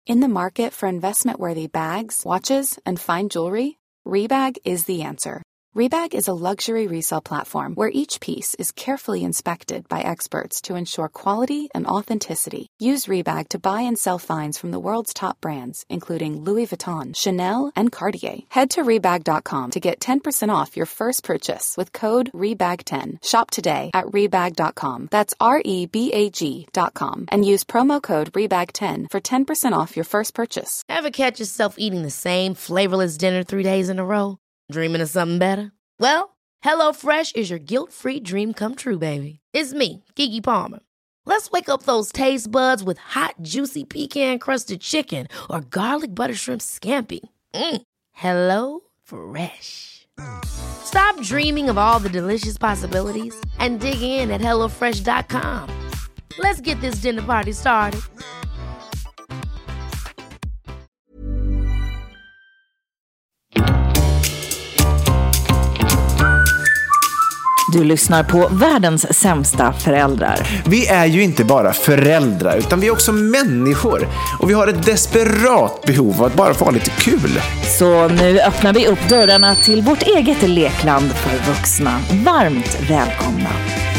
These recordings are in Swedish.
In the market for investment-worthy bags, watches, and fine jewelry, Rebag is the answer. Rebag is a luxury resale platform where each piece is carefully inspected by experts to ensure quality and authenticity. Use Rebag to buy and sell finds from the world's top brands, including Louis Vuitton, Chanel, and Cartier. Head to Rebag.com to get 10% off your first purchase with code REBAG10. Shop today at Rebag.com. That's REBAG.com. And use promo code REBAG10 for 10% off your first purchase. Ever catch yourself eating the same flavorless dinner 3 days in a row? Dreaming of something better? Well, HelloFresh is your guilt-free dream come true, baby. It's me, Keke Palmer. Let's wake up those taste buds with hot, juicy pecan-crusted chicken or garlic butter shrimp scampi. HelloFresh. Stop dreaming of all the delicious possibilities and dig in at HelloFresh.com. Let's get this dinner party started. Du lyssnar på världens sämsta föräldrar. Vi är ju inte bara föräldrar utan vi är också människor. Och vi har ett desperat behov av att bara få ha lite kul. Så nu öppnar vi upp dörrarna till vårt eget lekland för vuxna. Varmt välkomna.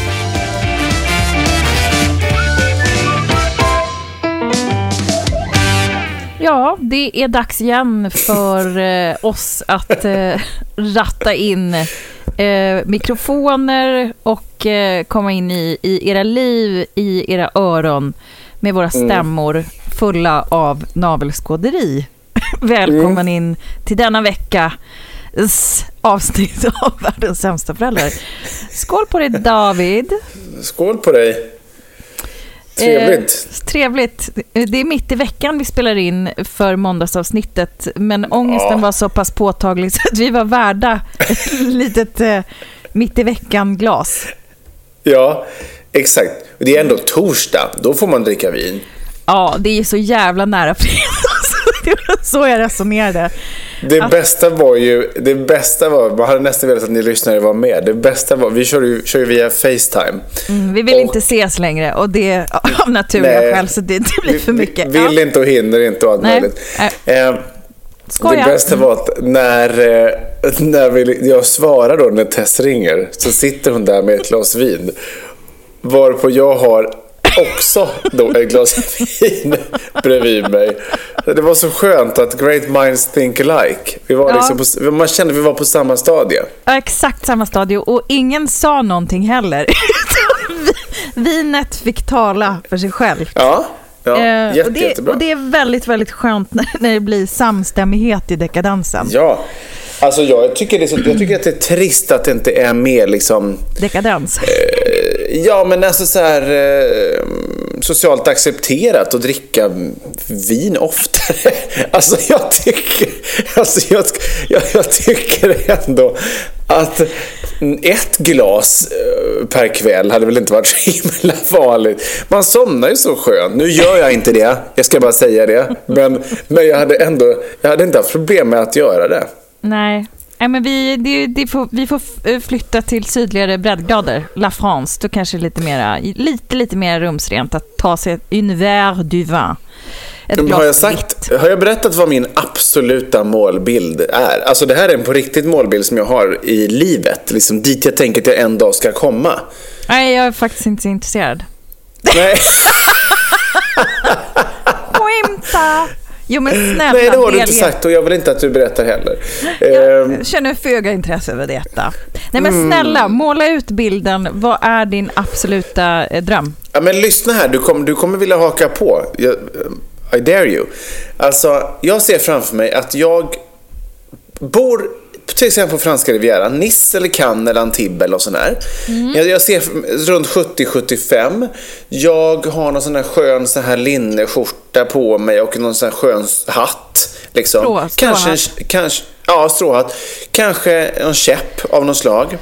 Ja, det är dags igen för oss att ratta in mikrofoner och komma in i era liv, i era öron med våra stämmor fulla av navelskåderi. Välkommen in till denna veckas avsnitt av världens sämsta föräldrar. Skål på dig, David. Skål på dig. Trevligt. Det är mitt i veckan vi spelar in för måndagsavsnittet, men ångesten var så pass påtaglig så att vi var värda ett litet mitt i veckan glas. Ja, exakt. Det är ändå torsdag, då får man dricka vin. Ja, det är så jävla nära fredag. Det var så jag resonerade. Det bästa var, man hade nästan velat att ni lyssnare var med. Det bästa var, vi kör ju via FaceTime. Vi vill inte ses längre, och det av naturliga skäl, så det blir för mycket. Vill inte och hinner inte och allt möjligt. Det bästa var att när jag svarar då när Tess ringer, så sitter hon där med ett glas vin, varpå jag har också då ett glas vin bredvid mig. Det var så skönt att great minds think alike. Vi var liksom man kände att vi var på samma stadie. Exakt samma stadie, och ingen sa någonting heller. Vinet fick tala för sig själv. Ja, jättebra. Och det är väldigt, väldigt skönt när det blir samstämmighet i dekadansen. Ja. Alltså jag tycker att det är trist att det inte är mer liksom dekadens. Ja, men alltså så här socialt accepterat att dricka vin oftare. Alltså jag tycker ändå att ett glas per kväll hade väl inte varit så himla farligt. Man somnar ju så skönt. Nu gör jag inte det, jag ska bara säga det. Men jag hade inte haft problem med att göra det. Nej, men vi får flytta till sydligare breddgrader. La France, då kanske lite mer rumsrent att ta sig en verre du vin. Har jag berättat vad min absoluta målbild är? Alltså det här är en på riktigt målbild som jag har i livet, liksom dit jag tänker att jag en dag ska komma. Nej, jag är faktiskt inte så intresserad. Nej. Skämta. Jo, men snälla, nej, det har du inte sagt, och jag vill inte att du berättar heller. Jag känner föga intresse över detta. Nej, men snälla, måla ut bilden. Vad är din absoluta dröm? Ja, men lyssna här, du kommer vilja haka på. I dare you. Alltså, jag ser framför mig att jag bor till exempel på franska rivieran, Nice eller Cannes eller Antibes eller sån här. Jag ser runt 70-75. Jag har någon sån här skön så här linneskjorta på mig och någon sån här skön hatt liksom. Kanske stråhatt. Kanske en käpp av någon slag.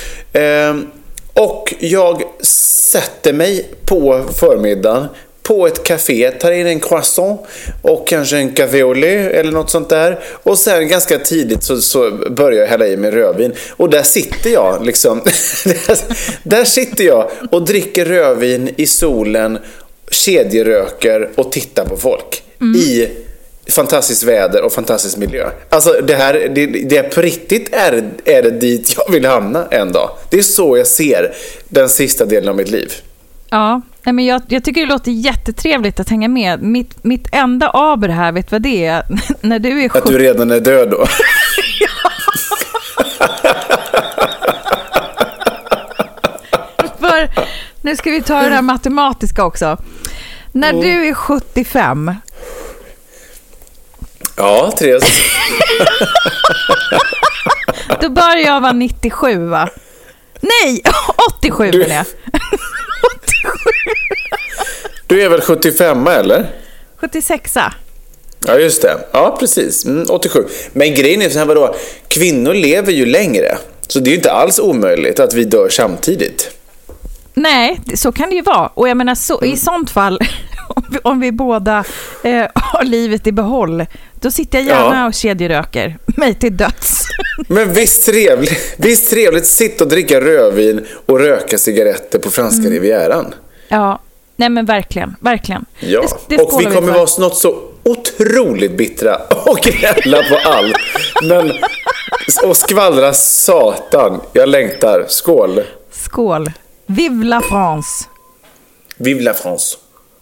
Och jag sätter mig på förmiddagen på ett café, tar in en croissant och kanske en café au lait eller något sånt där, och sen ganska tidigt så börjar jag hälla i mig rödvin, och där sitter jag liksom där sitter jag och dricker rödvin i solen, kedjeröker och tittar på folk. i fantastiskt väder och fantastisk miljö. Alltså det är på riktigt är det dit jag vill hamna en dag. Det är så jag ser den sista delen av mitt liv. Ja, men jag tycker det låter jättetrevligt att hänga med. Mitt enda aber här, vet vad det är? När du är Att du redan är död då. För nu ska vi ta det här matematiska också. När du är 75. Ja, Therese. Då börjar jag vara 97, va? Nej, 87 menar jag. 87. Du är väl 75 eller? 76. Ja, just det. Ja, precis. 87. Men grejen är så här, vadå? Kvinnor lever ju längre. Så det är ju inte alls omöjligt att vi dör samtidigt. Nej, så kan det ju vara. Och jag menar, i sånt fall, om vi båda har livet i behåll, då sitter jag gärna och kedjeröker mig till döds. Men visst trevligt sitta och dricka rödvin och röka cigaretter på franska rivieran. Ja, nej men verkligen. Ja, det och vi kommer vara något så otroligt bittra och gnälla på allt. Men, och skvallra satan. Jag längtar. Skål. Skål. Vive la France. Vive la France.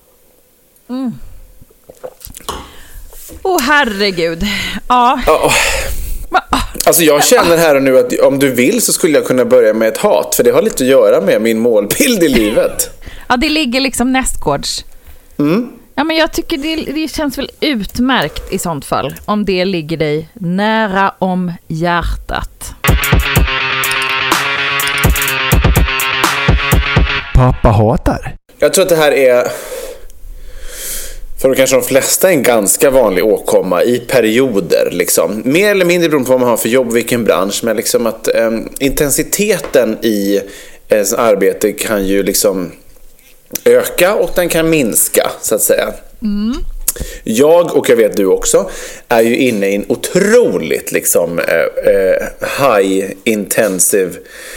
Herregud. Ja. Alltså jag känner här och nu att om du vill så skulle jag kunna börja med ett hat. För det har lite att göra med min målbild i livet. Ja, det ligger liksom nästgårds. Ja, men jag tycker det känns väl utmärkt i sånt fall. Om det ligger dig nära om hjärtat. Pappa hatar. Jag tror att det här är, för kanske de flesta, en ganska vanlig åkomma i perioder liksom. Mer eller mindre beroende på vad man har för jobb, vilken bransch, men liksom att intensiteten i ens arbete kan ju liksom öka och den kan minska, så att säga. Jag, och jag vet du också, är ju inne i en otroligt liksom high intensive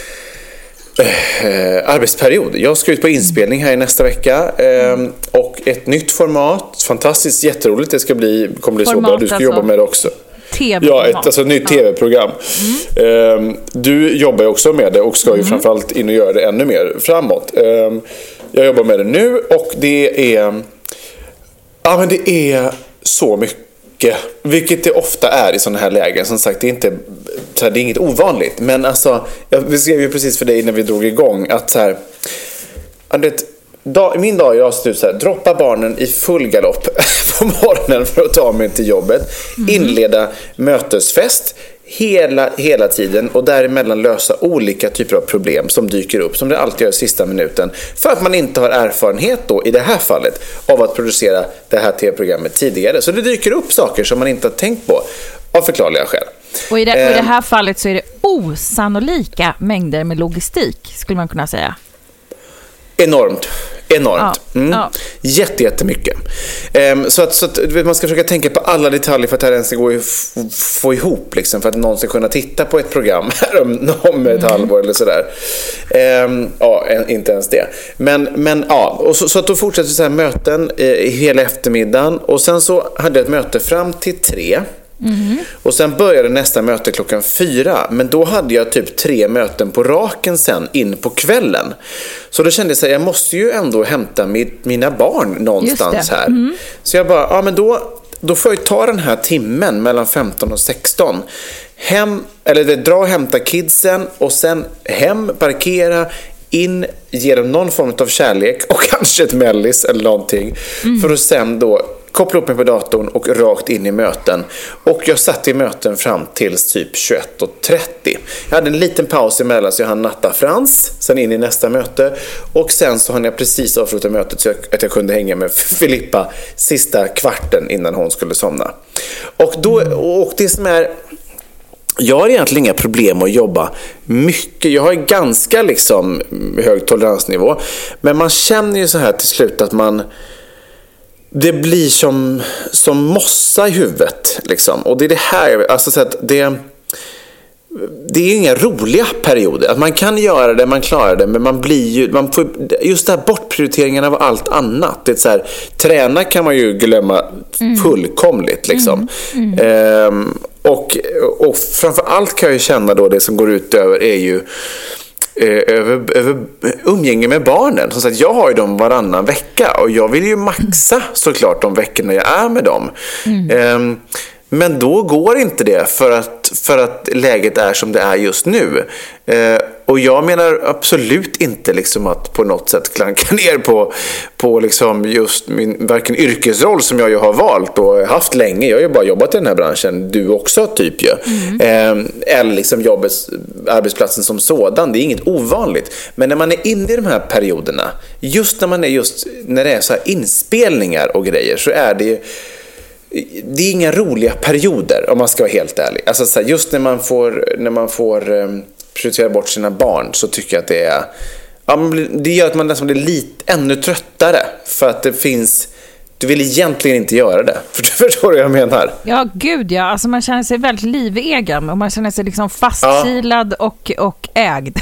arbetsperiod. Jag ska ut på inspelning här i nästa vecka och ett nytt format, fantastiskt, jätteroligt. Det kommer bli så bra. Du ska jobba med det också. Ett nytt tv-program. Du jobbar ju också med det och ska ju framförallt in och göra det ännu mer framåt. Jag jobbar med det nu och det är så mycket, vilket det ofta är i sådana här lägen. Som sagt, det är inget ovanligt, men alltså, vi skrev ju precis för dig när vi drog igång att så här, min dag jag ser ut så här, droppa barnen i full galopp på morgonen för att ta mig till jobbet, inleda mötesfest hela tiden och däremellan lösa olika typer av problem som dyker upp, som det alltid gör i sista minuten, för att man inte har erfarenhet då i det här fallet av att producera det här tv-programmet tidigare. Så det dyker upp saker som man inte har tänkt på av förklarliga skäl. Och i det här fallet så är det osannolika mängder med logistik, skulle man kunna säga. Enormt. Jättemycket. Så att man ska försöka tänka på alla detaljer för att det här ens ska gå få ihop liksom, för att någon ska kunna titta på ett program här om ett halvår eller sådär. Inte ens det. Men och så att då fortsätter så här möten hela eftermiddagen, och sen så hade jag ett möte fram till 3. Och sen började nästa möte 4, men då hade jag typ 3 möten på raken sen in på kvällen. Så då kände jag så här, jag måste ju ändå hämta mina barn någonstans här. Så jag bara, men då får jag ta den här timmen mellan 15 och 16 dra och hämta kidsen och sen hem, parkera in, ge dem någon form av kärlek och kanske ett mellis eller någonting, för att sen då koppla upp mig på datorn och rakt in i möten. Och jag satt i möten fram till typ 21:30. Jag hade en liten paus emellan, så jag hann natta Frans, sen in i nästa möte, och sen så hann jag precis avsluta mötet så att jag kunde hänga med Filippa sista kvarten innan hon skulle somna. Och det som är, jag har egentligen inga problem att jobba mycket. Jag har ganska liksom hög toleransnivå, men man känner ju så här till slut att det blir som mossa i huvudet liksom. Och det är det här, alltså så att det är ju inga roliga perioder. Att man kan göra det, man klarar det, men man får just det här bortprioriteringen av allt annat. Det är så här, träna kan man ju glömma fullkomligt liksom. Och framför allt kan jag ju känna då det som går ut över är ju över umgänge med barnen. Så att jag har ju dem varannan vecka och jag vill ju maxa såklart de veckorna jag är med dem. Men då går inte det för att läget är som det är just nu. Och jag menar absolut inte liksom att på något sätt klanka ner på liksom just min varken yrkesroll som jag ju har valt och haft länge. Jag har ju bara jobbat i den här branschen, du också typ ju. Eller liksom arbetsplatsen som sådan, det är inget ovanligt. Men när man är inne i de här perioderna, just när det är så här inspelningar och grejer, så är det ju det är inga roliga perioder om man ska vara helt ärlig. Alltså så här, just när man får prioritera bort sina barn, så tycker jag att det är det gör att man nästan blir lite ännu tröttare för att det finns, du vill egentligen inte göra det. Förstår du vad jag menar? Ja, gud ja. Alltså man känner sig väldigt livegen och man känner sig liksom fastkilad och ägd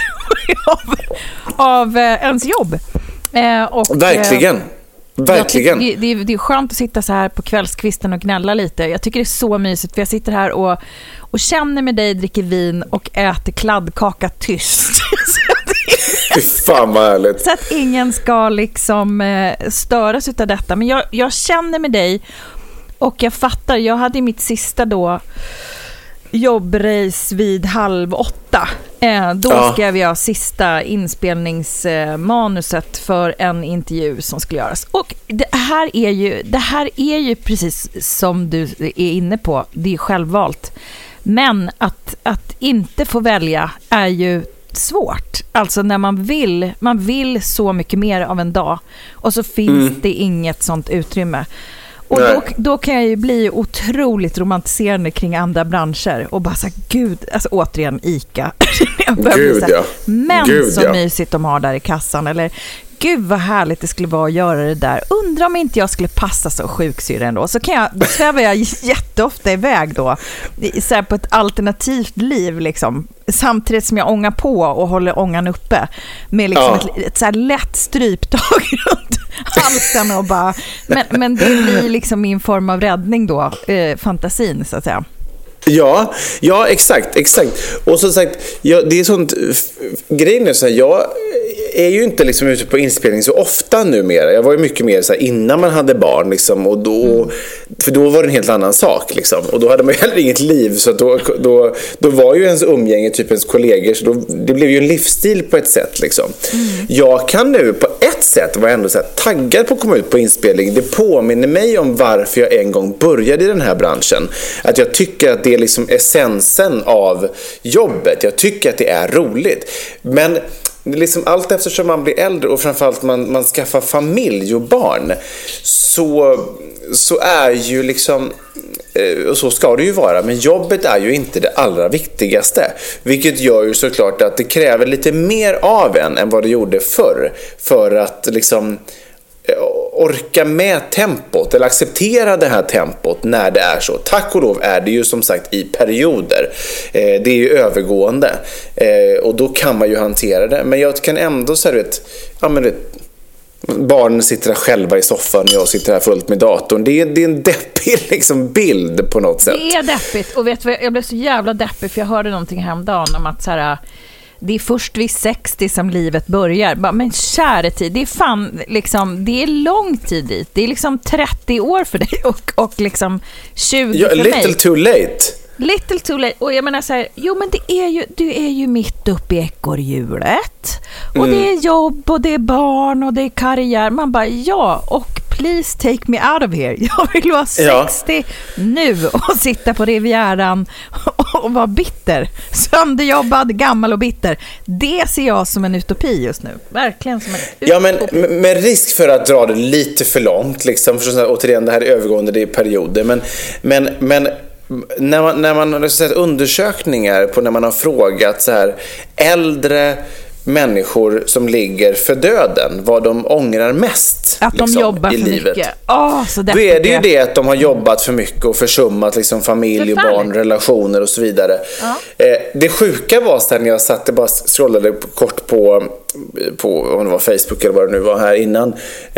av ens jobb. Verkligen. Verkligen. Det är skönt att sitta så här på kvällskvisten och gnälla lite. Jag tycker det är så mysigt, för jag sitter här och känner med dig, dricker vin och äter kladdkaka tyst. Fan vad härligt. Så att ingen ska liksom störas utav detta. Men jag känner med dig och jag fattar. Jag hade mitt sista jobbrace vid 7:30. Då skrev jag sista inspelningsmanuset för en intervju som skulle göras. Och det här är ju precis som du är inne på. Det är självvalt. Men att inte få välja är ju svårt. Alltså när man vill så mycket mer av en dag och så finns det inget sånt utrymme. Och då kan jag ju bli otroligt romantiserande kring andra branscher och bara så här, gud, alltså återigen ICA. Mysigt de har där i kassan, eller gud vad härligt det skulle vara att göra det där. Undrar om inte jag skulle passa som sjuksyra ändå. Så svävar jag jätteofta iväg då så här på ett alternativt liv liksom. Samtidigt som jag ångar på och håller ångan uppe med liksom ett så här lätt stryptag runt halsen och bara, men det blir liksom min form av räddning då, fantasin så att säga. Ja, exakt. Och som sagt, det är sånt grejen nu så här, jag är ju inte liksom ute på inspelning så ofta numera. Jag var ju mycket mer så här innan man hade barn liksom, och för då var det en helt annan sak liksom, och då hade man ju heller inget liv, så då var ju ens umgänge typ ens kollegor, så det blev ju en livsstil på ett sätt liksom. Jag kan nu på ett sätt vara ändå så här taggad på att komma ut på inspelning. Det påminner mig om varför jag en gång började i den här branschen, att jag tycker att det är liksom essensen av jobbet. Jag tycker att det är roligt, men liksom allt eftersom man blir äldre och framförallt man skaffar familj och barn, så är ju liksom, och så ska det ju vara, men jobbet är ju inte det allra viktigaste, vilket gör ju såklart att det kräver lite mer av en än vad det gjorde förr, för att liksom orka med tempot eller acceptera det här tempot när det är så. Tack och lov är det ju som sagt i perioder. Det är ju övergående. Och då kan man ju hantera det. Men jag kan ändå så här, barnen sitter där själva i soffan och jag sitter här fullt med datorn. Det är en deppig liksom bild på något sätt. Det är deppigt. Och vet du, jag blev så jävla deppig för jag hörde någonting häromdagen om att så här, det är först vid 60 som livet börjar. Men kära tid, det är fan liksom, det är lång tid dit. Det är liksom 30 år för dig och liksom 20 för mig. Little too late. Little too late. Och jag menar så här, jo men du är ju mitt uppe i ekorrhjulet. Och det är jobb och det är barn och det är karriär. Man bara, ja, och please take me out of here. Jag vill vara 60 nu och sitta på Rivieran och vara bitter. Sönderjobbad, gammal och bitter. Det ser jag som en utopi just nu. Verkligen som en utopi. Ja, men med risk för att dra det lite för långt liksom, för så här, återigen, det här är övergående, det är perioder. Men när man har sett undersökningar på när man har frågat så här äldre människor som ligger för döden, vad de ångrar mest att de jobbar i för livet. mycket. Så då är det ju det att de har jobbat för mycket och försummat liksom familj och barn, relationer och så vidare. Det sjuka var sen jag satt bara scrollade kort på om det var Facebook eller vad det nu var här innan.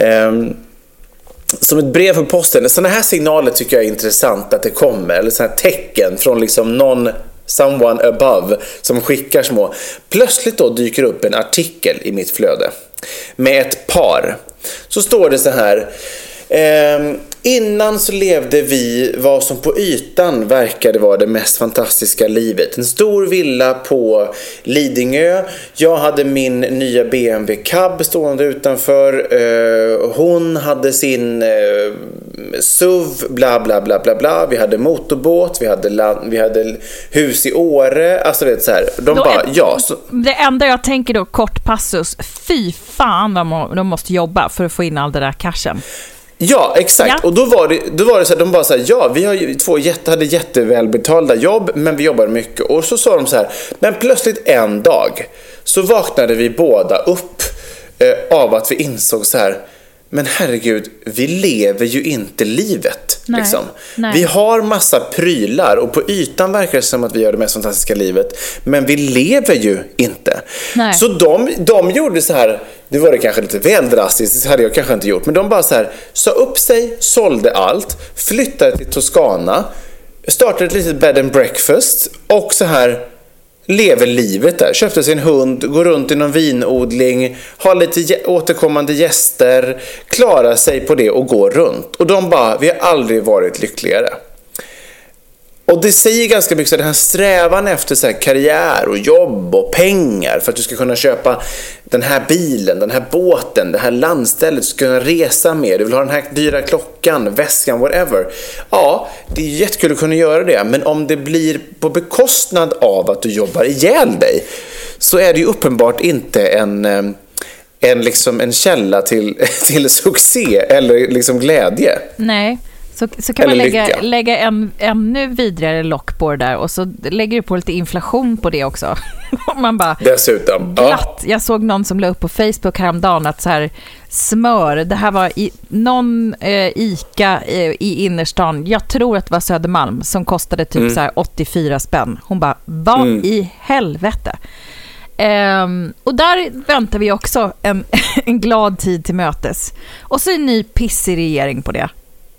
Som ett brev på posten. Sådana här signaler tycker jag är intressant att det kommer, eller sådana här tecken från liksom someone above som skickar små. Plötsligt då dyker upp en artikel i mitt flöde med ett par. Så står det så här: innan så levde vi vad som på ytan verkade vara det mest fantastiska livet. En stor villa på Lidingö. Jag hade min nya BMW Cab stående utanför. Hon hade sin SUV, bla bla bla bla bla. Vi hade motorbåt, vi hade hus i Åre. Alltså det är så här. Det enda jag tänker då, kort passus, fy fan vad de måste jobba för att få in all den där cashen. Ja, exakt. Ja. Och då var det så här, de bara så här, ja, vi har ju hade jättevälbetalda jobb, men vi jobbar mycket. Och så sa de så här, men plötsligt en dag så vaknade vi båda upp av att vi insåg så här, men herregud, vi lever ju inte livet. Nej, liksom. nej. Vi har massa prylar och på ytan verkar det som att vi gör det mest fantastiska livet, men vi lever ju inte. Nej. Så de gjorde så här, det var det kanske lite väl drastiskt, det hade jag kanske inte gjort, men de bara så här, sa upp sig, sålde allt, flyttade till Toscana, startade ett litet bed and breakfast och så här lever livet där. Köpte sin hund, går runt i någon vinodling, har lite återkommande gäster, klarar sig på det och går runt. Och de bara, vi har aldrig varit lyckligare. Och det säger ganska mycket så den här strävan efter så här karriär och jobb och pengar för att du ska kunna köpa den här bilen, den här båten, det här landstället, du ska kunna resa med, du vill ha den här dyra klockan, väskan, whatever. Ja, det är jättekul att kunna göra det, men om det blir på bekostnad av att du jobbar ihjäl dig, så är det ju uppenbart inte en källa till succé eller liksom glädje. Nej. Så kan man lägga en ännu vidare lock på det där, och så lägger du på lite inflation på det också. Man bara dessutom glatt. Jag såg någon som la upp på Facebook häromdagen att så här, smör, det här var någon Ica i innerstan, jag tror att det var Södermalm, som kostade typ så här 84 spänn. Hon bara, vad i helvete? Och där väntar vi också en glad tid till mötes. Och så en ny pissig regering på det.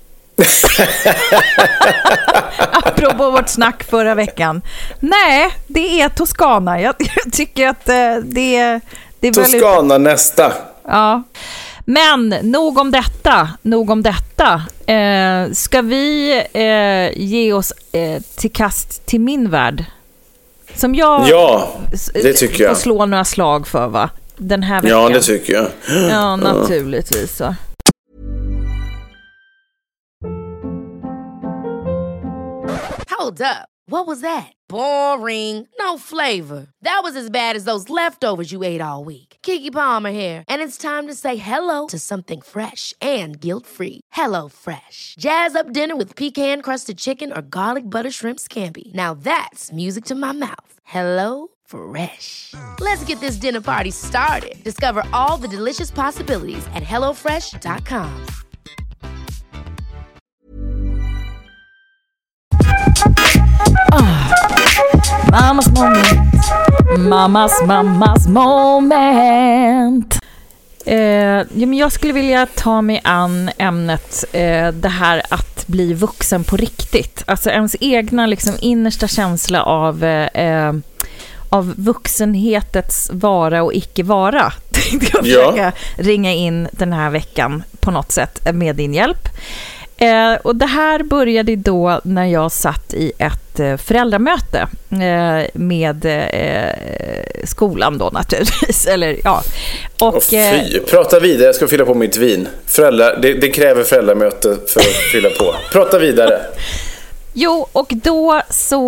Apropå vårt snack förra veckan. Nej, det är Toscana. Jag tycker att det är Toscana väldigt... nästa. Ja. Men nog om detta. Ska vi ge oss till kast till min värld? Som jag det tycker jag. Får slå några slag för, va? Den här veckan. Ja, det tycker jag. Ja, naturligtvis så. Hold up. What was that? Boring. No flavor. That was as bad as those leftovers you ate all week. Keke Palmer here, and it's time to say hello to something fresh and guilt-free. Hello Fresh. Jazz up dinner with pecan-crusted chicken or garlic butter shrimp scampi. Now that's music to my mouth. Hello Fresh. Let's get this dinner party started. Discover all the delicious possibilities at hellofresh.com. Mammas moment. Men jag skulle vilja ta mig an ämnet det här att bli vuxen på riktigt. Alltså ens egna liksom innersta känsla av vuxenhetets vara och icke vara. Tänkte jag försöka ringa in den här veckan på något sätt med din hjälp. Och det här började då när jag satt i ett föräldramöte med skolan då naturligtvis. Eller, ja. Och, fy, prata vidare, jag ska fylla på mitt vin. Det kräver föräldramöte för att fylla på. Prata vidare. Jo, och då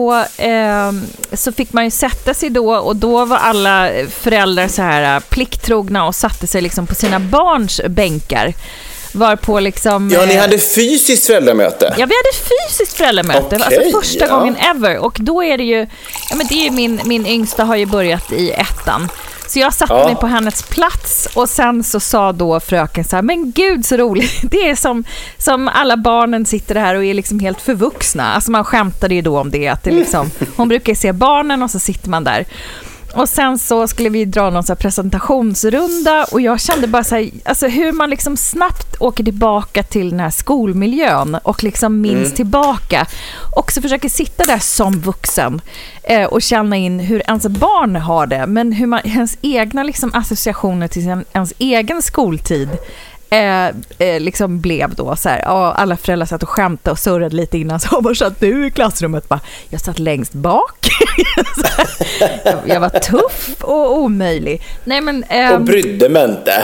så fick man ju sätta sig då, och då var alla föräldrar så här plikttrogna och satte sig liksom på sina barns bänkar. Var på liksom... Ja, ni hade fysiskt föräldramöte. Ja, vi hade fysiskt föräldramöte. Okay, alltså första gången ever. Och då är det ju... Ja, men det är ju min yngsta har ju börjat i 1:an. Så jag satte mig på hennes plats och sen så sa då fröken så här, men gud så roligt. Det är som alla barnen sitter här och är liksom helt förvuxna. Alltså man skämtade ju då om det, att det liksom, hon brukar se barnen och så sitter man där. Och sen så skulle vi dra någon så här presentationsrunda och jag kände bara så här, alltså hur man liksom snabbt åker tillbaka till den här skolmiljön och liksom minns tillbaka. Och så försöker sitta där som vuxen och känna in hur ens barn har det, men hur man, ens egna liksom associationer till ens egen skoltid liksom blev då så här, alla föräldrar satt och skämtade och surrade lite innan, så var satt du i klassrummet? Bara, jag satt längst bak. Jag var tuff och omöjlig. Nej, men, och brydde mig inte.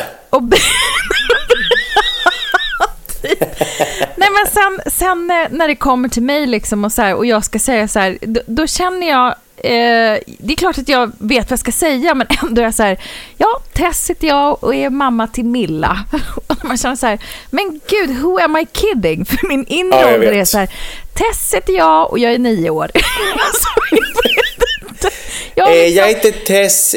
Nej, men sen när det kommer till mig liksom och så här, och jag ska säga så här, då känner jag det är klart att jag vet vad jag ska säga, men ändå är jag så här, ja, Tess heter jag och är mamma till Milla. Och man känner så här, men gud, who am I kidding? För min inre ålder är så här, Tess heter jag och jag är 9 år. Jag heter Tess,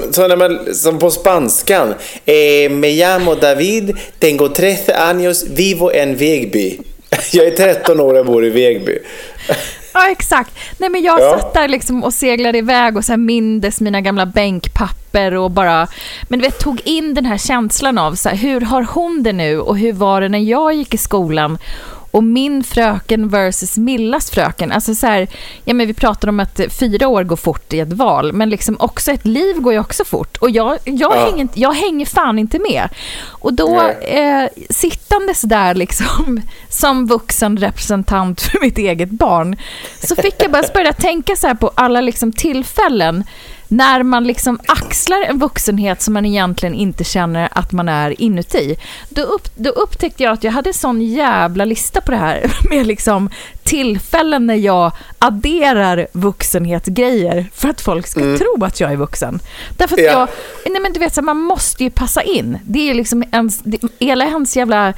som på spanskan. Me llamo David, tengo 13 años, vivo en Vegby. Jag är 13 år och bor i Vegby. Ja, exakt. Nej, men jag satt där liksom och seglade iväg och så här mindes mina gamla bänkpapper och bara, men du vet, tog in den här känslan av så här, hur har hon det nu och hur var det när jag gick i skolan? Och min fröken versus Millas fröken. Alltså så här, ja, men vi pratar om att 4 år går fort i ett val, men liksom också ett liv går ju också fort. Och jag hänger fan inte med. Och då sittandes där liksom som vuxen representant för mitt eget barn, så fick jag bara börja tänka så här på alla liksom tillfällen när man liksom axlar en vuxenhet som man egentligen inte känner att man är inuti. Då upptäckte jag att jag hade en sån jävla lista på det här med liksom tillfällen när jag adderar vuxenhetsgrejer för att folk ska tro att jag är vuxen. Därför att nej, men du vet så, man måste ju passa in. Det är liksom hela hans jävla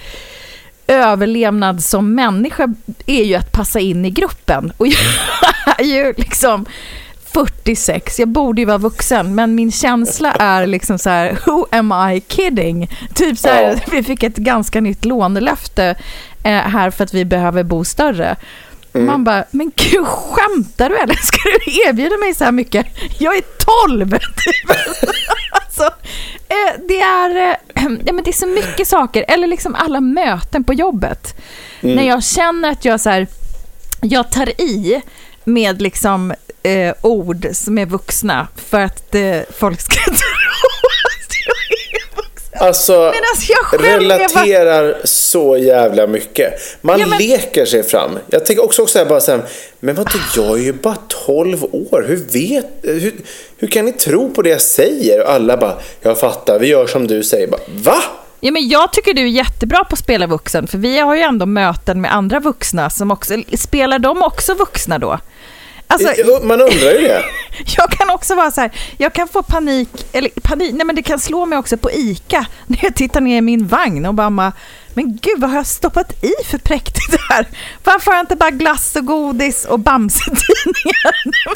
överlevnad som människa är ju att passa in i gruppen. Och jag är ju liksom 46, jag borde ju vara vuxen, men min känsla är liksom så här, who am I kidding? Typ så här, vi fick ett ganska nytt lånelöfte här för att vi behöver bo större. Man bara, men gud, skämtar du eller? Ska du erbjuda mig så här mycket? Jag är 12! Alltså, det är så mycket saker, eller liksom alla möten på jobbet. När jag känner att jag tar i med liksom ord som är vuxna för att folk ska tro att jag är vuxen. Alltså jag relaterar så jävla mycket. Man leker sig fram. Jag tänker också här bara så här, men vad jag är ju bara 12 år. Hur kan ni tro på det jag säger? Och alla bara, jag fattar, vi gör som du säger. Bara, va? Ja, men jag tycker du är jättebra på att spela vuxen, för vi har ju ändå möten med andra vuxna som också spelar de också vuxna då. Alltså, man undrar ju det. Jag kan också vara så här, jag kan få panik, nej, men det kan slå mig också på ICA när jag tittar ner i min vagn och bara, men gud, vad har jag stoppat i för präktigt här? Varför har jag inte bara glass och godis och bamsetidningar?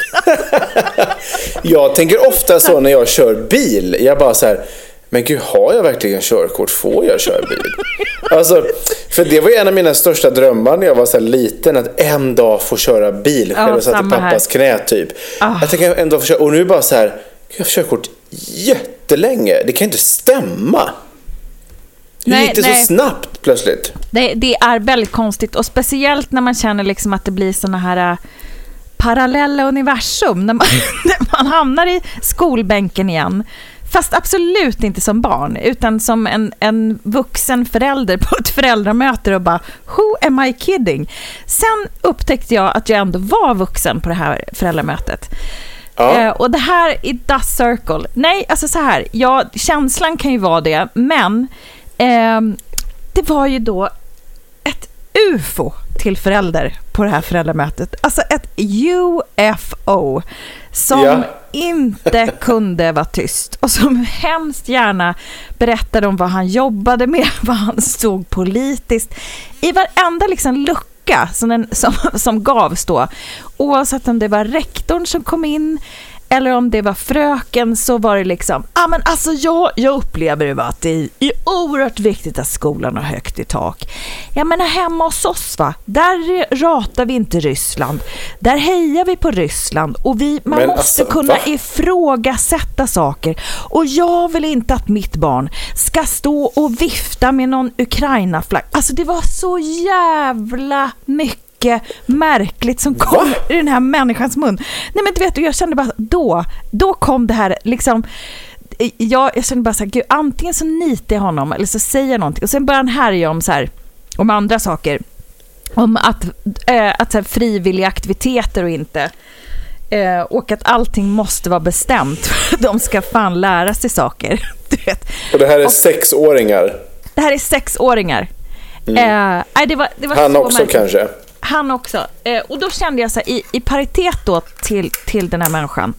Jag tänker ofta så när jag kör bil, jag bara så här, men gud, har jag verkligen körkort? Får jag köra bil? Alltså, för det var ju en av mina största drömmar när jag var så här liten, att en dag få köra bil själv och satt i pappas knä typ. Jag tänker en dag få köra, och nu bara så här, jag har körkort jättelänge. Det kan inte stämma. Hur gick det så snabbt plötsligt? Det är väldigt konstigt, och speciellt när man känner liksom att det blir såna här parallella universum, när man hamnar i skolbänken igen. Fast absolut inte som barn, utan som en vuxen förälder på ett föräldramöte och bara, who am I kidding? Sen upptäckte jag att jag ändå var vuxen på det här föräldramötet. Och det här i does circle. Nej, alltså så här, känslan kan ju vara det, men det var ju då ett UFO till förälder på det här föräldramötet. Alltså ett UFO som inte kunde vara tyst och som hemskt gärna berättade om vad han jobbade med, vad han stod politiskt i varenda liksom lucka som gavs då, oavsett om det var rektorn som kom in eller om det var fröken, så var det liksom, men alltså jag upplever ju att det är oerhört viktigt att skolan har högt i tak. Jag menar hemma hos oss, va? Där ratar vi inte Ryssland. Där hejar vi på Ryssland, och man måste kunna ifrågasätta saker. Och jag vill inte att mitt barn ska stå och vifta med någon Ukraina-flagg. Alltså det var så jävla mycket märkligt som kom i den här människans mun. Nej, men du vet, jag kände bara då kom det här liksom, jag kände bara så här, gud, antingen så nitar jag honom eller så säger jag någonting, och sen börjar han härja om så här, om andra saker, om att så här, frivilliga aktiviteter och inte, och att allting måste vara bestämt för att de ska fan lära sig saker, du vet. Och det här är 6-åringar. Det här är 6-åringar. Det var han så också märkligt. Kanske. Han också. Och då kände jag så här, i paritet då till den här människan.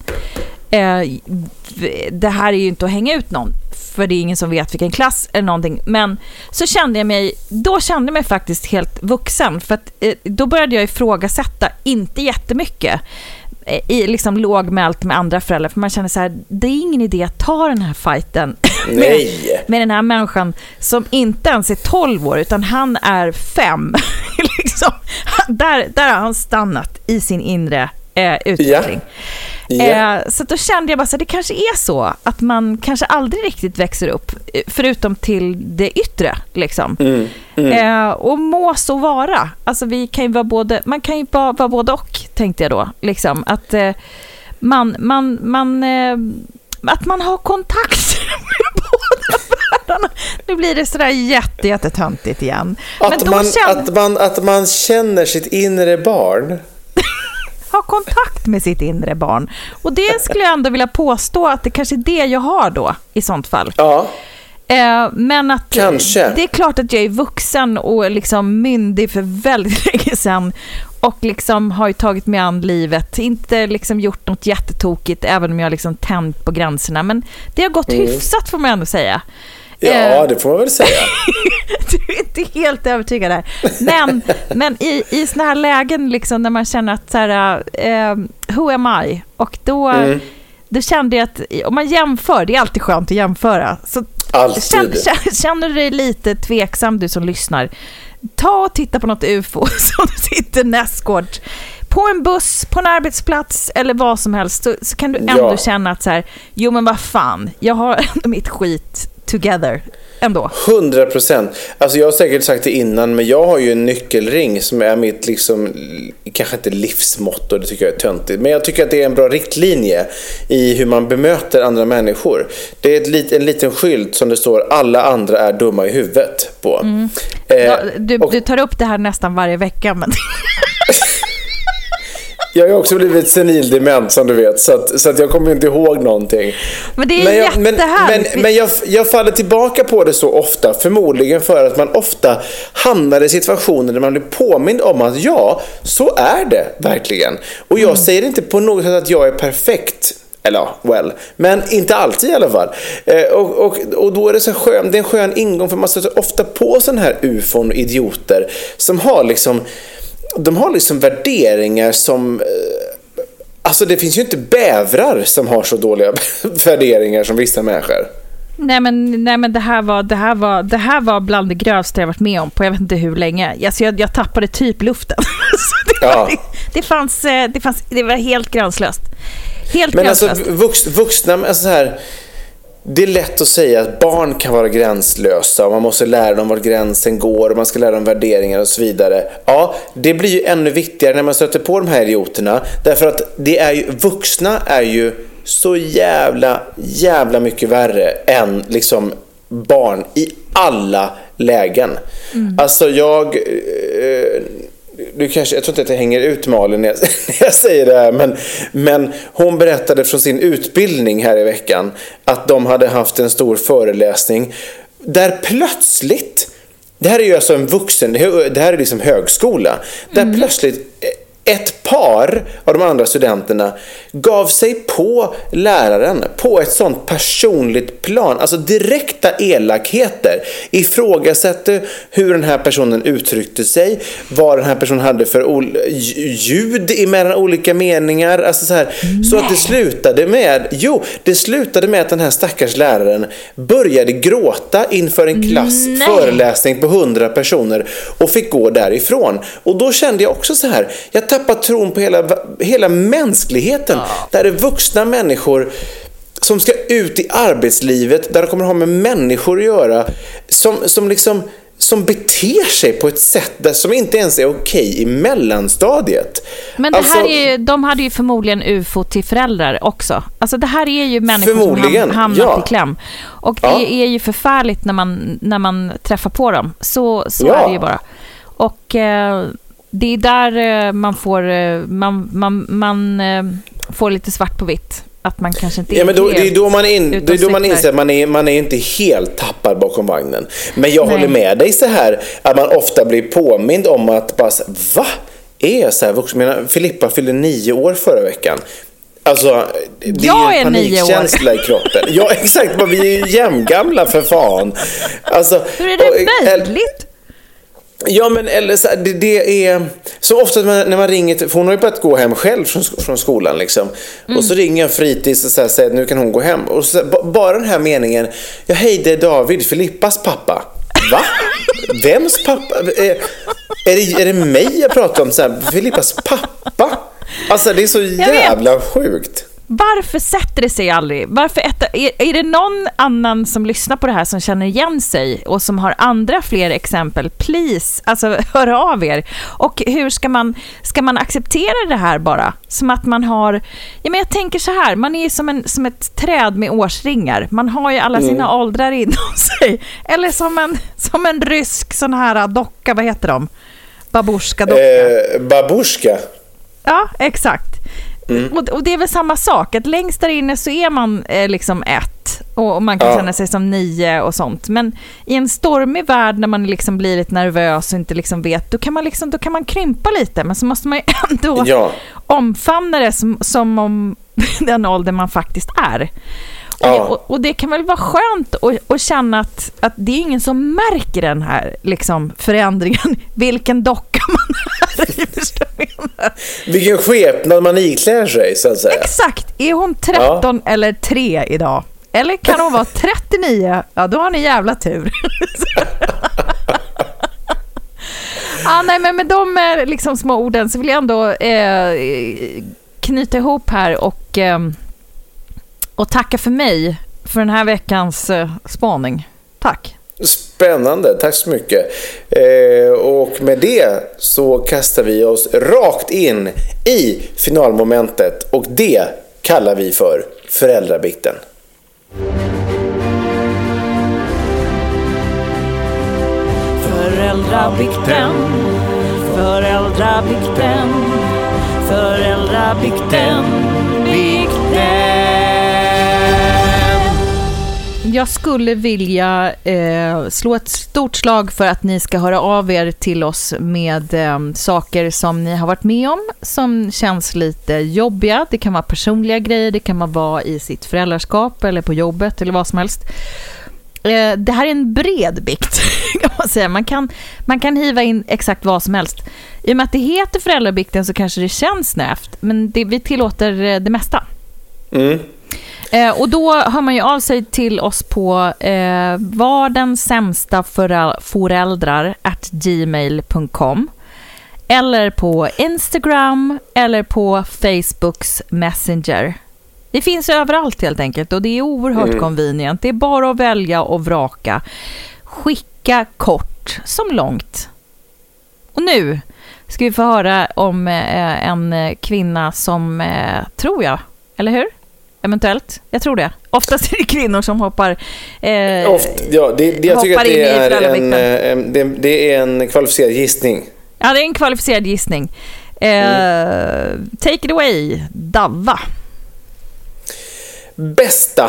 Det här är ju inte att hänga ut någon, för det är ingen som vet vilken klass eller någonting. Men så kände jag mig faktiskt helt vuxen. För att då började jag ifrågasätta, inte jättemycket, i liksom lågmält med andra föräldrar, för man känner så här, det är ingen idé att ta den här fighten med den här människan som inte ens är 12 år, utan han är 5. liksom, där har han stannat i sin inre utveckling. Så då kände jag bara så här, det kanske är så att man kanske aldrig riktigt växer upp, förutom till det yttre liksom. Och må så vara. Alltså vi kan ju vara man kan ju vara både och, tänkte jag då liksom, att att man har kontakt med båda världarna. Nu blir det sådär jättetöntigt igen. Att man känner sitt inre barn. Ha kontakt med sitt inre barn. Och det skulle jag ändå vilja påstå att det kanske är det jag har då i sånt fall. Ja. Men att kanske. Det är klart att jag är vuxen och liksom myndig för väldigt länge sedan, och liksom har ju tagit mig an livet, inte liksom gjort något jättetokigt, även om jag liksom tänt på gränserna, men det har gått hyfsat, får man ändå säga. Ja, det får man väl säga. Du är inte helt övertygad där. Men i såna här lägen liksom, när man känner att så här, who am I? Och då kände jag att om man jämför, det är alltid skönt att jämföra. Så känner du dig lite tveksam, du som lyssnar, ta och titta på något UFO som sitter nästgård på en buss, på en arbetsplats eller vad som helst, så kan du ändå känna att så här, jo men vad fan, jag har ändå mitt skit together ändå. 100%. Alltså jag har säkert sagt det innan, men jag har ju en nyckelring som är mitt liksom, kanske inte livsmotto, det tycker jag är töntigt, men jag tycker att det är en bra riktlinje i hur man bemöter andra människor. Det är en liten skylt som det står alla andra är dumma i huvudet på. Du tar upp det här nästan varje vecka, men jag har också blivit senildement, som du vet, så att jag kommer inte ihåg någonting. Men det är jättehärligt. Men jag faller tillbaka på det så ofta, förmodligen för att man ofta hamnar i situationer där man blir påmind om att ja, så är det verkligen. Och jag säger inte på något sätt att jag är perfekt. Eller, men inte alltid i alla fall. Och då är det så skön, det är en skön ingång, för man stöter ofta på sån här ufon och idioter som har liksom, de har liksom värderingar som, alltså det finns ju inte bävrar som har så dåliga värderingar som vissa människor. Nej men det här var bland det grövsta jag varit med om på jag vet inte hur länge. Alltså jag tappade typ luften. Det var helt gränslöst. Men alltså vuxna, alltså så här, det är lätt att säga att barn kan vara gränslösa och man måste lära dem var gränsen går och man ska lära dem värderingar och så vidare. Ja, det blir ju ännu viktigare när man stöter på de här idioterna, därför att vuxna är ju så jävla mycket värre än liksom barn i alla lägen. Alltså jag tror inte att jag hänger ut Malin när jag säger det här, men hon berättade från sin utbildning här i veckan att de hade haft en stor föreläsning där plötsligt, det här är ju alltså en vuxen, det här är liksom högskola, där plötsligt ett par av de andra studenterna gav sig på läraren på ett sånt personligt plan, alltså direkta elakheter, ifrågasatte hur den här personen uttryckte sig, vad den här personen hade för ljud emellan olika meningar, alltså så här, så att det slutade med att den här stackars läraren började gråta inför en föreläsning på 100 personer och fick gå därifrån. Och då kände jag också så här, jag tappar tron på hela mänskligheten. Där är vuxna människor som ska ut i arbetslivet, där de kommer ha med människor att göra, som beter sig på ett sätt som inte ens är okej i mellanstadiet. Men det här är ju, de hade ju förmodligen UFO till föräldrar också. Alltså det här är ju människor som hamnat i kläm. Och det är ju förfärligt när man träffar på dem. Så är det ju bara. Och det är där man får lite svart på vitt. Att man kanske inte är, men då, det är då man inser att man är inte helt tappad bakom vagnen. Men jag håller med dig så här, att man ofta blir påmind om att bara, va? Är jag så här vuxen? Filippa fyllde 9 år förra veckan. Alltså, det är en panikkänsla i kroppen. Ja, exakt. Men vi är ju jämngamla för fan. Alltså, hur är det möjligt? Ja, men eller så, det är så ofta när man ringer, för hon har ju börjat gå hem själv från skolan liksom. Och så ringer jag fritids och säger att nu kan hon gå hem. Och så, bara den här meningen, ja hej, det är David, Filippas pappa. Va? Vems pappa? Är det mig jag pratar om så här, Filippas pappa? Alltså det är så jävla sjukt. Varför sätter det sig aldrig? Är det någon annan som lyssnar på det här som känner igen sig och som har fler exempel? Please, alltså hör av er. Och hur ska man acceptera det här bara? Som att man har, ja men jag tänker så här, man är som ett träd med årsringar. Man har ju alla sina åldrar inom sig. Eller som en rysk sån här docka, vad heter de? Babushka-docka. Babushka. Ja, exakt. Och det är väl samma sak, att längst där inne så är man liksom 1 och man kan känna sig som 9 och sånt, men i en stormig värld när man liksom blir lite nervös och inte liksom vet, då kan man krympa lite, men så måste man ju ändå omfamna det som om den ålder man faktiskt är. Och det kan väl vara skönt att känna att det är ingen som märker den här liksom förändringen, vilken docka man är. Vilken skepnad man iklär sig, så att säga. Exakt, är hon 13 eller 3 idag? Eller kan hon vara 39? Ja, då har ni jävla tur. Nej, men med de liksom små orden så vill jag ändå knyta ihop här och tacka för mig för den här veckans spaning. Tack. Spännande, tack så mycket. Och med det så kastar vi oss rakt in i finalmomentet, och det kallar vi för föräldrabikten. Föräldrabikten, föräldrabikten, föräldrabikten, bikten. Jag skulle vilja slå ett stort slag för att ni ska höra av er till oss med saker som ni har varit med om som känns lite jobbiga. Det kan vara personliga grejer, det kan vara i sitt föräldraskap eller på jobbet eller vad som helst. Det här är en bred bikt, kan man säga. Man kan hiva in exakt vad som helst. I och med att det heter föräldrabikten så kanske det känns snävt, men vi tillåter det mesta. Och då hör man ju av sig till oss på var den sämsta föräldrar@gmail.com, eller på Instagram eller på Facebooks Messenger. Det finns överallt helt enkelt, och det är oerhört convenient. Det är bara att välja och vraka. Skicka kort som långt. Och nu ska vi få höra om en kvinna som tror jag, eller hur? Eventuellt, jag tror det. Oftast är det kvinnor som hoppar jag tycker att det är en kvalificerad gissning. Ja, det är en kvalificerad gissning. Take it away, Davva. Bästa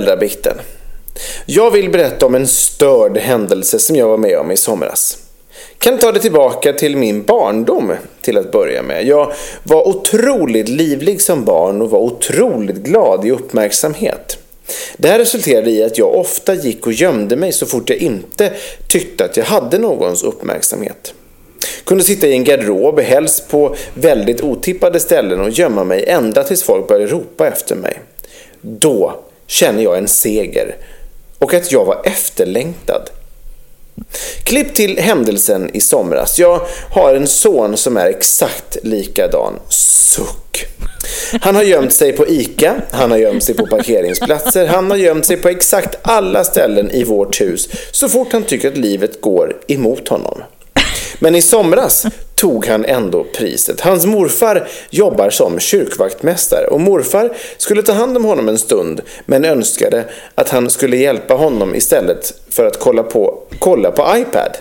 föräldrabikten. Jag vill berätta om en störd händelse som jag var med om i somras. kan ta det tillbaka till min barndom till att börja med. Jag var otroligt livlig som barn och var otroligt glad i uppmärksamhet. Det här resulterade i att jag ofta gick och gömde mig så fort jag inte tyckte att jag hade någons uppmärksamhet. Kunde sitta i en garderob, helst på väldigt otippade ställen, och gömma mig ända tills folk började ropa efter mig. Då känner jag en seger och att jag var efterlängtad. Klipp till händelsen i somras. Jag har en son som är exakt likadan. Suck. Han har gömt sig på ICA, han har gömt sig på parkeringsplatser, han har gömt sig på exakt alla ställen i vårt hus så fort han tycker att livet går emot honom. Men i somras tog han ändå priset. Hans morfar jobbar som kyrkvaktmästare och morfar skulle ta hand om honom en stund, men önskade att han skulle hjälpa honom istället för att kolla på iPad.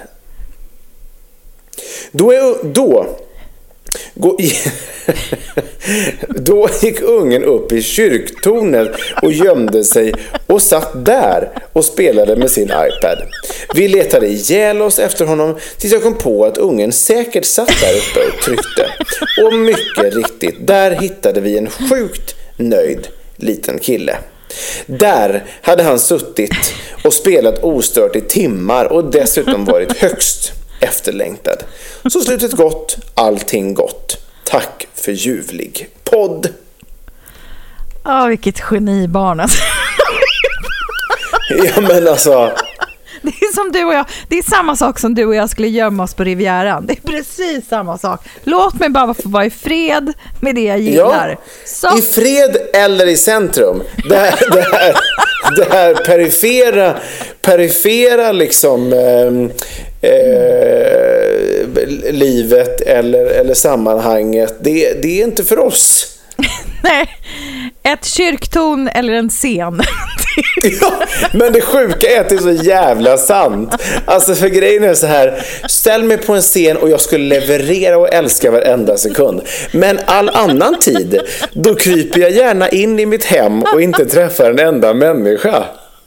Då gick ungen upp i kyrktornet och gömde sig och satt där och spelade med sin iPad. Vi letade ihjäl oss efter honom tills jag kom på att ungen säkert satt där uppe och tryckte. Och mycket riktigt, där hittade vi en sjukt nöjd liten kille. Där hade han suttit och spelat ostört i timmar och dessutom varit högst efterlängtad. Så slutet gott, allting gott. Tack för ljuvlig podd. Ja, vilket genibarn alltså. Ja, men alltså. Det är som du och jag. Det är samma sak som du och jag skulle gömma oss på Rivieran. Det är precis samma sak. Låt mig bara få vara i fred med det jag gillar. Ja, så. i fred eller i centrum. Det här perifera liksom livet eller sammanhanget. Det är inte för oss. Nej, ett kyrktorn eller en scen. Ja, men det sjuka är att det är så jävla sant. Alltså, för grejen är så här: ställ mig på en scen och jag skulle leverera och älska varenda sekund. Men all annan tid, då kryper jag gärna in i mitt hem och inte träffar en enda människa.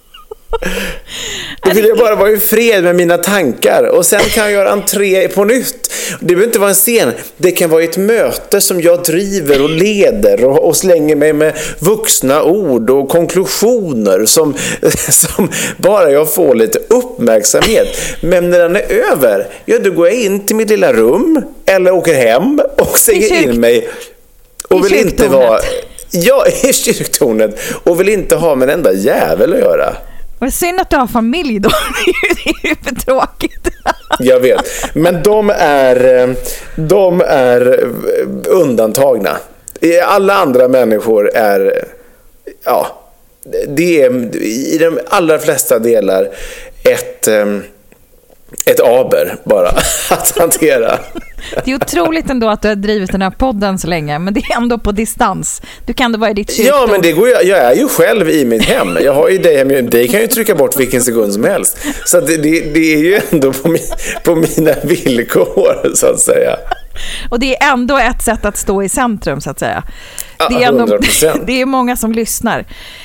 Då vill jag bara vara i fred med mina tankar. Och sen kan jag göra entré på nytt. Det behöver inte vara en scen. Det kan vara ett möte som jag driver och leder och slänger mig med vuxna ord och konklusioner som bara jag får lite uppmärksamhet. Men när den är över, ja, då går jag in till mitt lilla rum eller åker hem och stänger in mig och vill inte vara i kyrktornet och vill inte ha med en enda jävel att göra. Men synd att du har familj då. Det är ju för tråkigt. Jag vet. Men de är undantagna. Alla andra människor är, ja, det är i de allra flesta delar ett aber bara att hantera. Det är otroligt ändå att du har drivit den här podden så länge, men det är ändå på distans. Du kan ändå vara i ditt kyrktorn. Ja, men det går jag är ju själv i mitt hem. Jag har ju det kan ju trycka bort vilken sekund som helst. Så det är ju ändå på mina villkor, så att säga. Och det är ändå ett sätt att stå i centrum, så att säga. Det är ändå, 100%. det är många som lyssnar.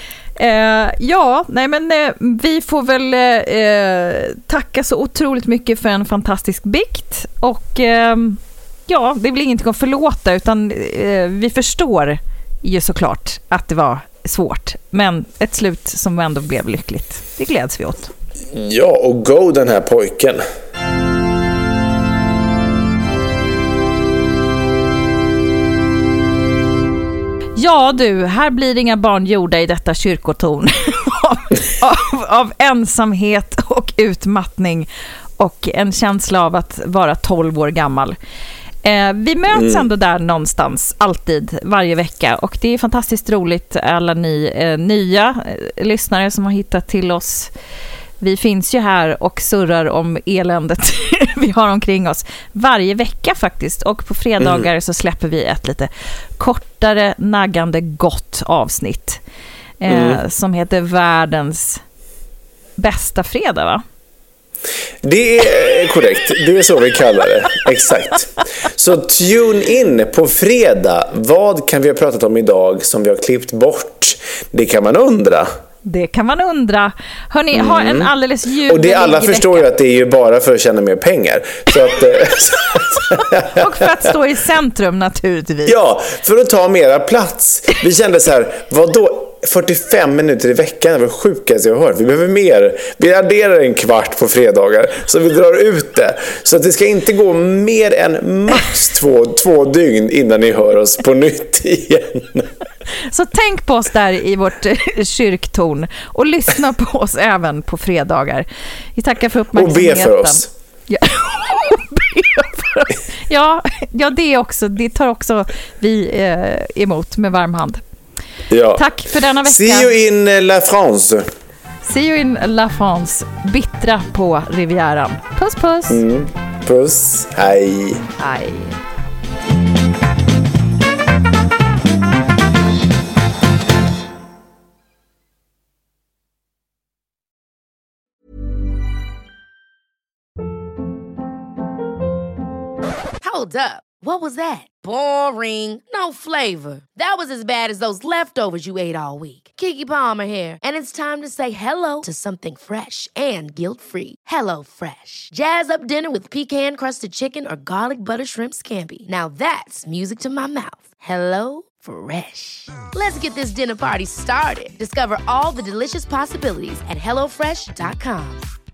Vi får väl tacka så otroligt mycket för en fantastisk bikt. Och det blir ingenting att förlåta, utan vi förstår ju såklart att det var svårt, men ett slut som ändå blev lyckligt. Det gläds vi åt. Ja, och go den här pojken. Ja du, här blir inga barn gjorda i detta kyrkotorn av ensamhet och utmattning och en känsla av att vara 12 år gammal. Vi möts ändå där någonstans, alltid, varje vecka, och det är fantastiskt roligt, alla ni nya lyssnare som har hittat till oss. Vi finns ju här och surrar om eländet vi har omkring oss varje vecka faktiskt. Och på fredagar så släpper vi ett lite kortare, naggande gott avsnitt som heter Världens bästa fredag, va? Det är korrekt, det är så vi kallar det. Exakt. Så tune in på fredag. Vad kan vi ha pratat om idag som vi har klippt bort? Det kan man undra. Det kan man undra. Hörrni, ha en alldeles ljuvlig Och det alla förstår ju att det är ju bara för att tjäna mer pengar. Så att, och för att stå i centrum naturligtvis. Ja, för att ta mera plats. Vi kände så här, vadå 45 minuter i veckan? Det var det sjukaste jag har hört. Vi behöver mer. Vi adderar en kvart på fredagar så vi drar ut det. Så att det ska inte gå mer än max två dygn innan ni hör oss på nytt igen. Så tänk på oss där i vårt kyrktorn och lyssna på oss även på fredagar. Vi tackar för uppmärksamheten. Och be för oss. Ja, ja, det också. Det tar också vi emot med varm hand. Ja. Tack för denna vecka. See you in La France. See you in La France. Bittra på Rivieran. Puss, puss. Puss. Hej. Hej. Hold up. What was that? Boring. No flavor. That was as bad as those leftovers you ate all week. Keke Palmer here, and it's time to say hello to something fresh and guilt-free. Hello Fresh. Jazz up dinner with pecan-crusted chicken or garlic butter shrimp scampi. Now that's music to my mouth. Hello Fresh. Let's get this dinner party started. Discover all the delicious possibilities at HelloFresh.com.